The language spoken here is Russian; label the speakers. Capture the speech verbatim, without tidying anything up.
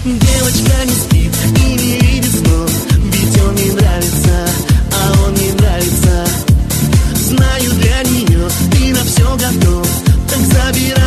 Speaker 1: Девочка не спит и не видит снов, ведь он ей нравится, а он ей нравится. Знаю, для нее ты на все готов, так забирай.